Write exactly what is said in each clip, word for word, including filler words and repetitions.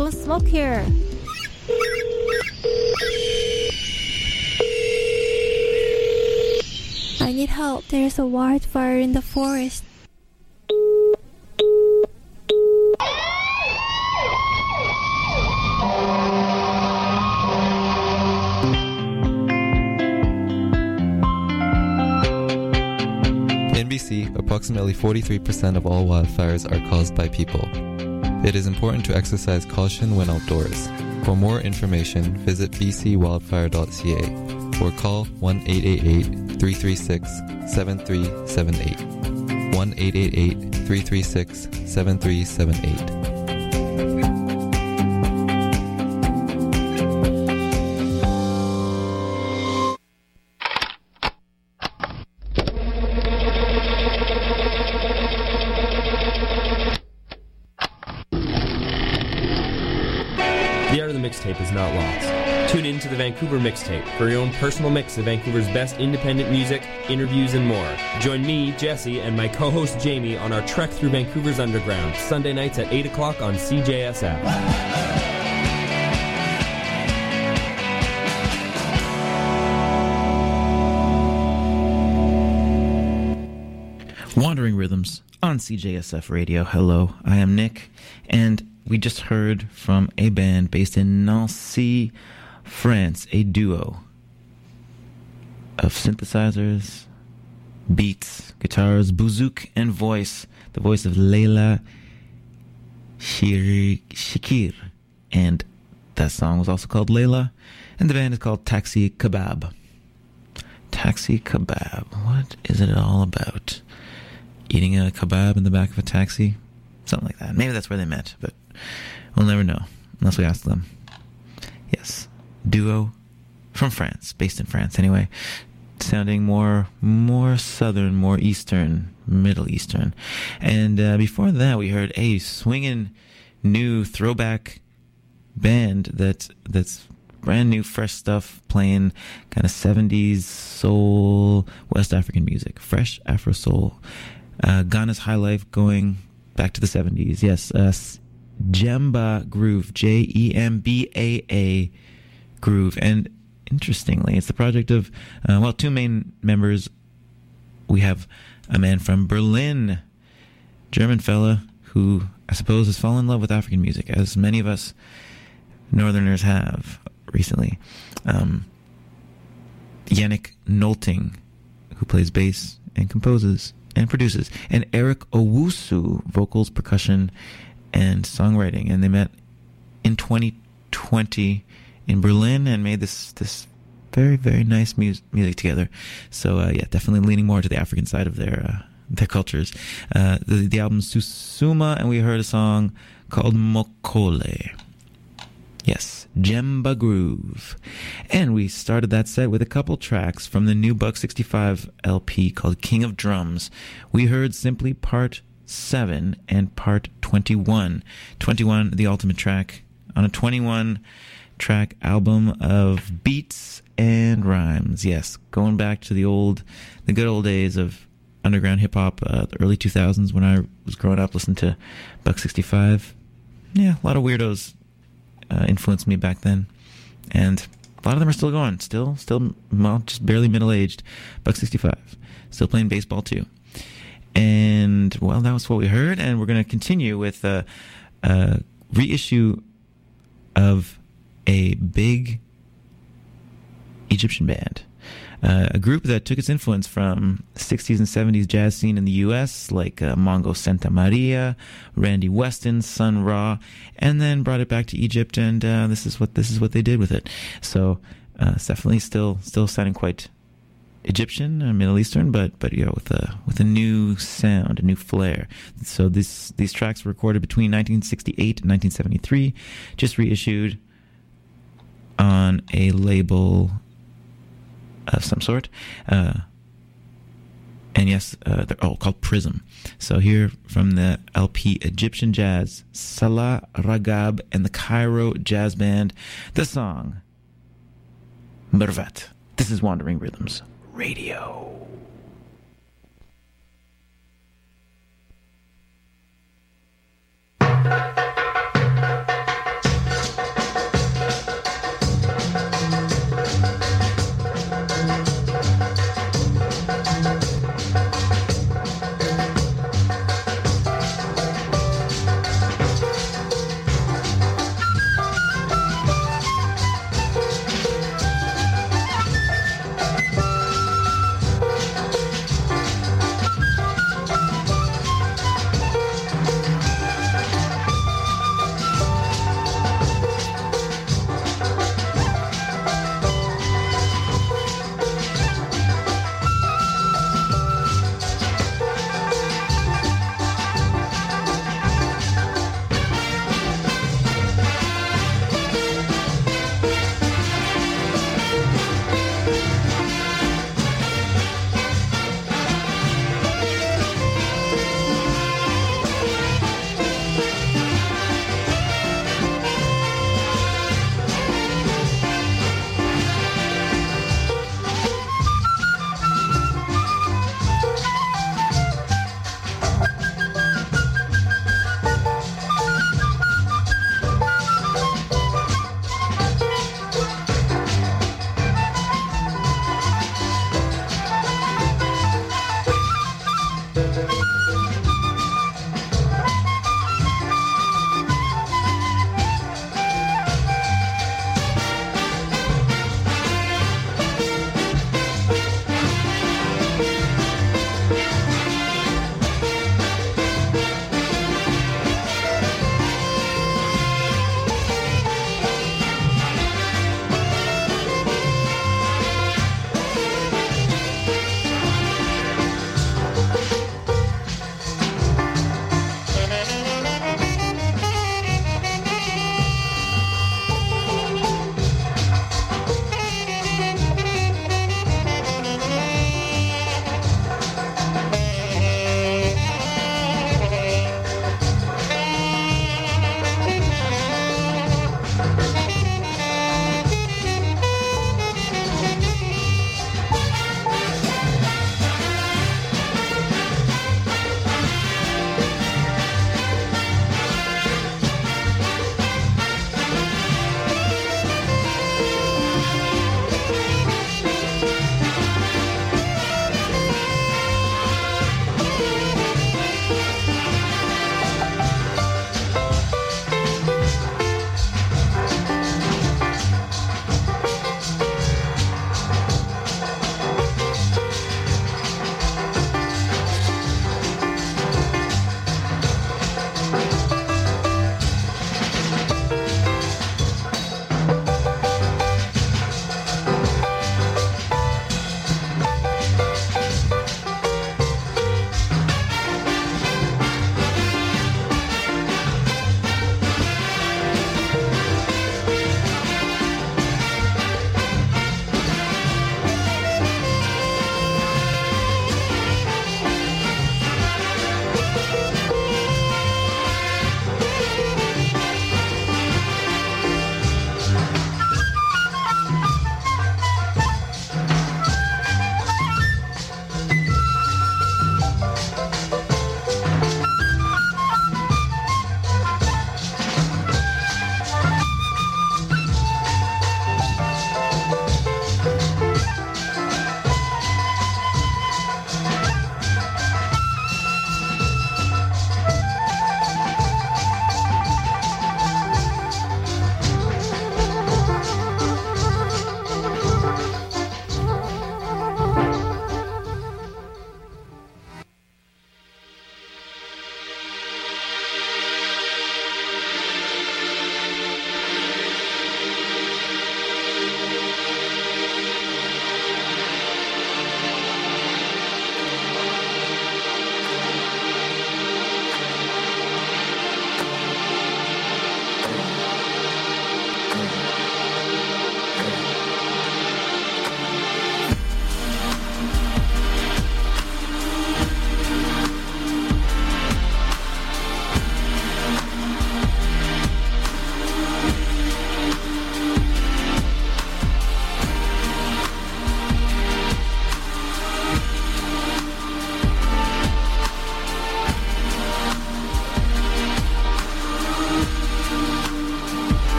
Don't smoke here. I need help. There's a wildfire in the forest. In B C, approximately forty-three percent of all wildfires are caused by people. It is important to exercise caution when outdoors. For more information, visit b c wildfire dot c a or call one eight eight eight, three three six, seven three seven eight. one eight eight eight, three three six, seven three seven eight. The art of the mixtape is not lost. Tune in to the Vancouver Mixtape for your own personal mix of Vancouver's best independent music, interviews, and more. Join me, Jesse, and my co-host Jamie on our trek through Vancouver's underground, Sunday nights at eight o'clock on C J S F. Wandering Rhythms on C J S F Radio. Hello, I am Nick, and we just heard from a band based in Nancy, France, a duo of synthesizers, beats, guitars, bouzouki, and voice. The voice of Leila Shakir. And that song was also called Leila, and the band is called Taxi Kebab. Taxi Kebab. What is it all about? Eating a kebab in the back of a taxi? Something like that. Maybe that's where they met, but we'll never know unless we ask them. Yes. Duo from France, based in France anyway. Sounding more more southern, more eastern, Middle Eastern. And uh, before that, we heard a swinging new throwback band that that's brand new, fresh stuff, playing kind of seventies soul, West African music. Fresh Afro soul. Uh, Ghana's high life going back to the seventies. Yes, uh, Jemba Groove, J E M B A A Groove. And interestingly, it's the project of, uh, well, two main members. We have a man from Berlin, German fella, who I suppose has fallen in love with African music, as many of us Northerners have recently. Um, Yannick Nolting, who plays bass and composes and produces, and Eric Owusu, vocals, percussion, and songwriting. And they met in twenty twenty in Berlin and made this this very, very nice mu- music together. So uh, yeah, definitely leaning more to the African side of their uh, their cultures. Uh, the, the album's Susuma, and we heard a song called Mokole. Yes, Jemba Groove. And we started that set with a couple tracks from the new Buck sixty-five L P called King of Drums. We heard simply part seven and part twenty-one. twenty-one, the ultimate track on a twenty-one track album of beats and rhymes. Yes, going back to the old, the good old days of underground hip-hop, uh, the early two thousands when I was growing up listening to Buck sixty-five. Yeah, a lot of weirdos Uh, influenced me back then, and a lot of them are still going, still, still, well, just barely middle-aged. Buck sixty-five, still playing baseball too. And well, that was what we heard, and we're going to continue with a, a reissue of a big Egyptian band, uh, a group that took its influence from sixties and seventies jazz scene in the U S, like uh, Mongo Santa Maria, Randy Weston, Sun Ra, and then brought it back to Egypt, and uh, this is what this is what they did with it. So uh, it's definitely still still sounding quite Egyptian, uh, Middle Eastern, but but you know, with a with a new sound, a new flair. So this these tracks were recorded between nineteen sixty-eight and nineteen seventy-three, just reissued on a label of some sort, uh, and yes, uh, they're all called Prism. So here from the L P Egyptian Jazz, Salah Ragab and the Cairo Jazz Band, the song Mervat. This is Wandering Rhythms Radio.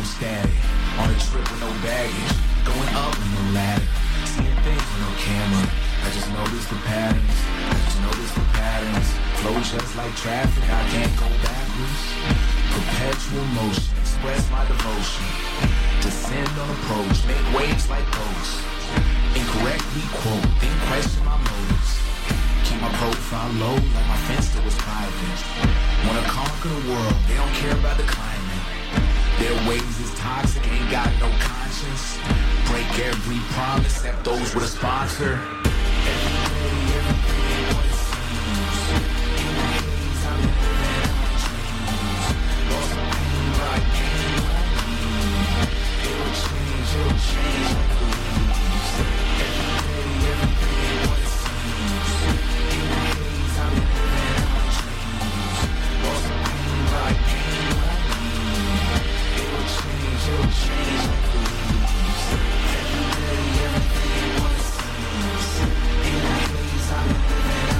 static. On a trip with no baggage, going up with no ladder. Seeing things with no camera. I just notice the patterns. I just notice the patterns. Flow just like traffic, I can't go backwards. Perpetual motion, express my devotion. Descend on approach, make waves like ghosts. Incorrectly quote, then question my motives. Keep my profile low like my fence that was private. Wanna conquer the world, they don't care about the climate. Their ways is toxic, ain't got no conscience. Break every promise, except those with a sponsor. Everybody, everybody, what it seems. In the haze, I'm living out my dreams. Lost my pain, but I gained what I need. It will change, it will change like the leaves. Everybody, everybody, what it seems. In the haze, I'm living out my dreams. Lost my pain, but I gained what I need. It will change, it will change like the leaves. Everybody, everybody, what it seems. In the haze, I'm living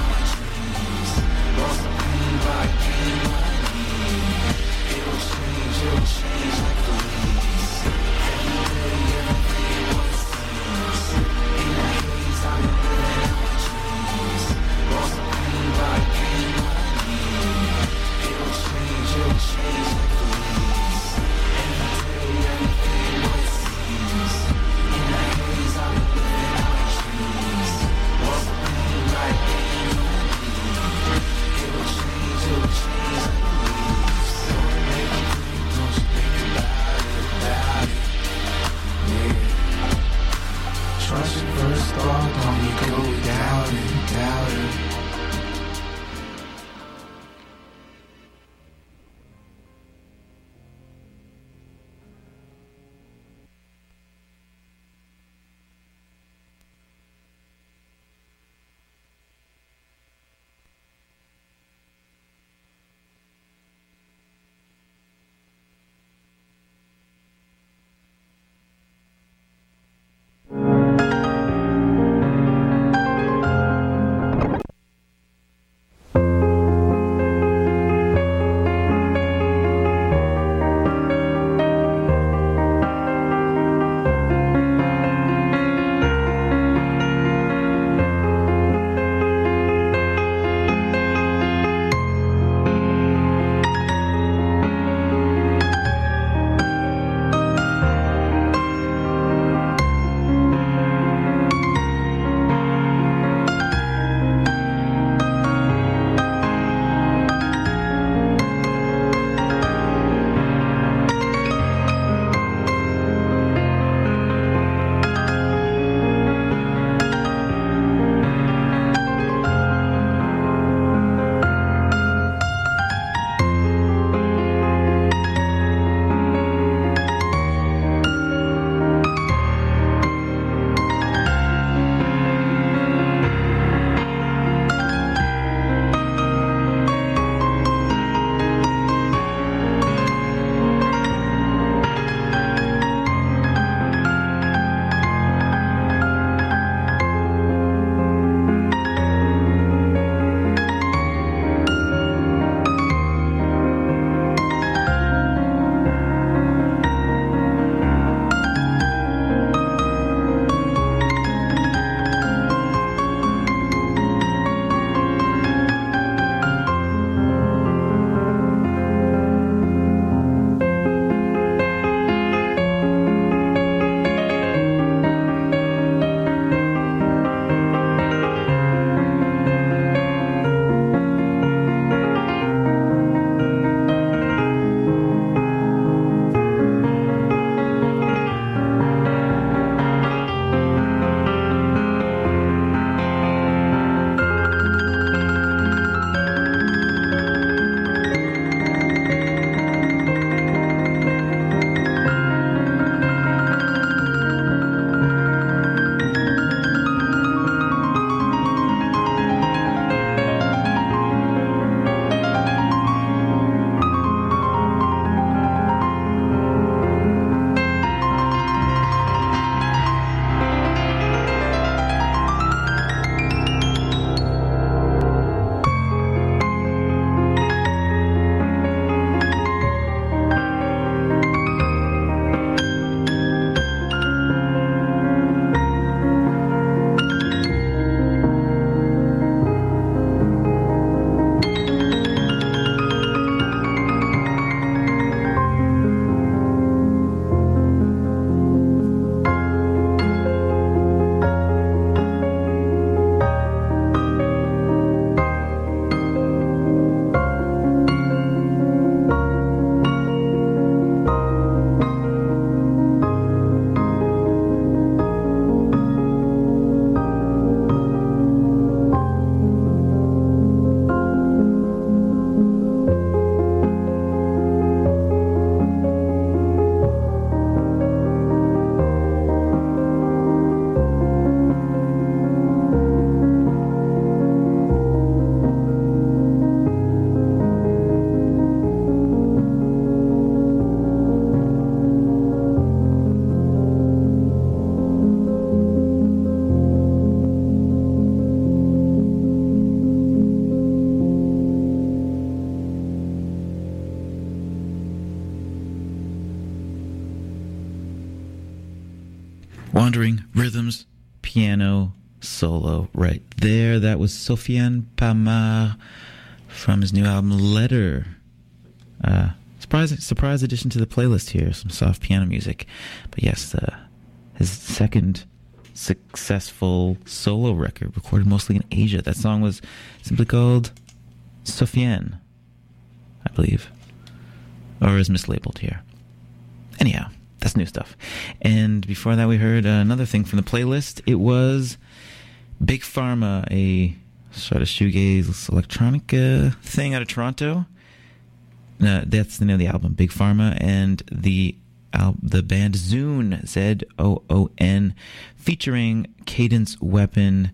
Wandering Rhythms piano solo right there. That was Sofiane Pamar from his new album Letter. Uh, surprise, surprise addition to the playlist here. Some soft piano music. But yes, uh, his second successful solo record, recorded mostly in Asia. That song was simply called Sofiane, I believe. Or is mislabeled here. Anyhow, that's new stuff. And before that we heard uh, another thing from the playlist. It was Big Pharma, a sort of shoegaze electronic uh, thing out of Toronto. Uh, that's the name of the album, Big Pharma, and the al- the band Zoon, Z O O N, featuring Cadence Weapon,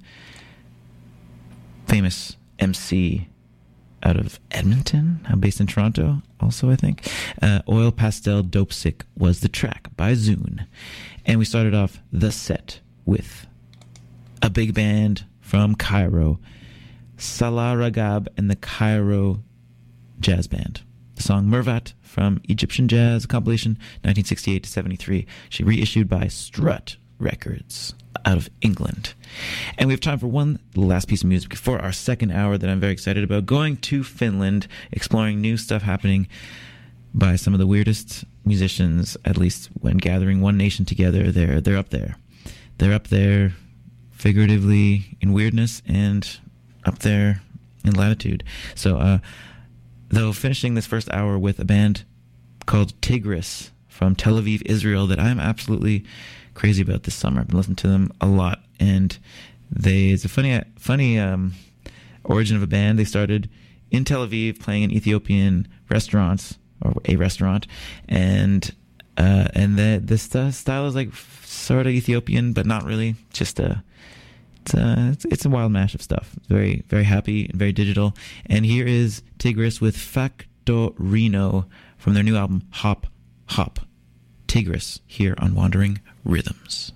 famous M C out of Edmonton, uh, based in Toronto also, I think. Uh, Oil Pastel Dope Sick was the track by Zoon. And we started off the set with a big band from Cairo, Salah Ragab and the Cairo Jazz Band. The song Mervat from Egyptian Jazz, compilation nineteen sixty-eight to seventy-three. She reissued by Strut Records out of England. And we have time for one last piece of music for our second hour that I'm very excited about. Going to Finland, exploring new stuff happening by some of the weirdest musicians, at least when gathering one nation together. They're, they're up there. They're up there figuratively in weirdness and up there in latitude. So, uh, though finishing this first hour with a band called Tigris from Tel Aviv, Israel, that I'm absolutely crazy about this summer. I've been listening to them a lot, and they it's a funny funny um, origin of a band. They started in Tel Aviv playing in Ethiopian restaurants, or a restaurant, and uh, and the the st- style is like sort of Ethiopian, but not really. Just a it's a it's, it's a wild mash of stuff. It's very very happy and very digital. And here is Tigris with Factorino from their new album Hop Hop. Tigris here on Wandering Rhythms.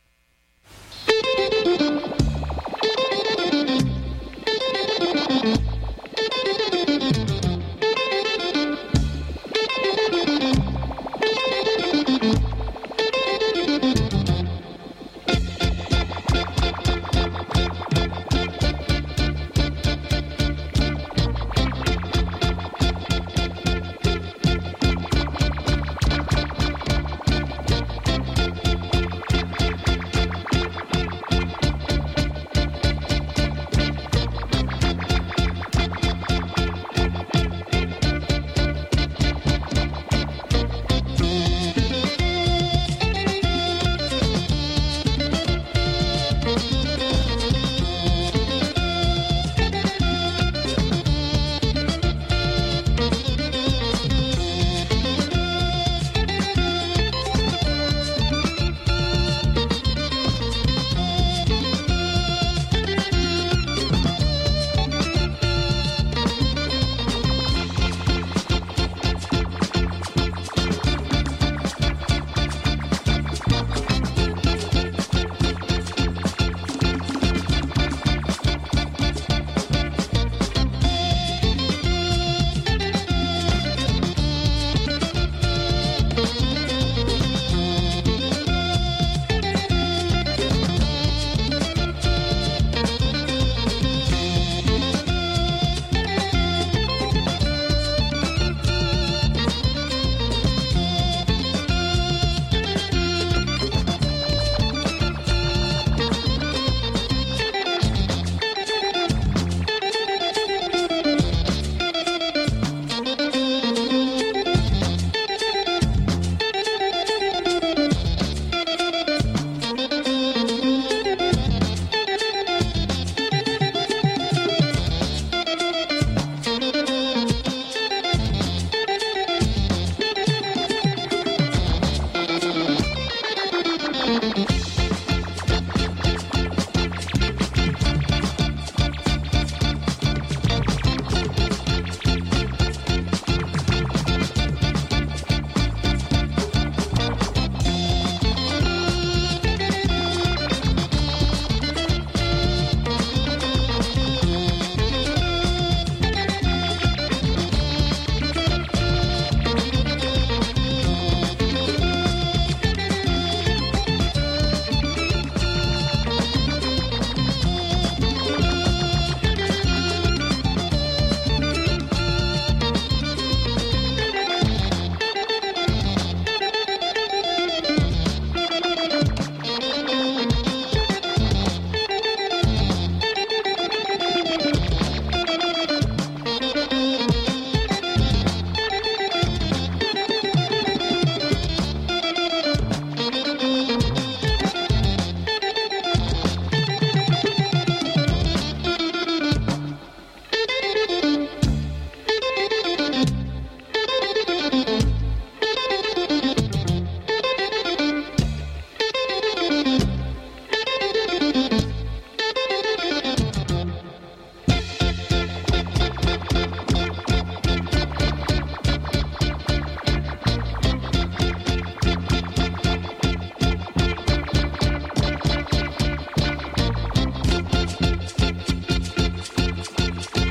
Thank you.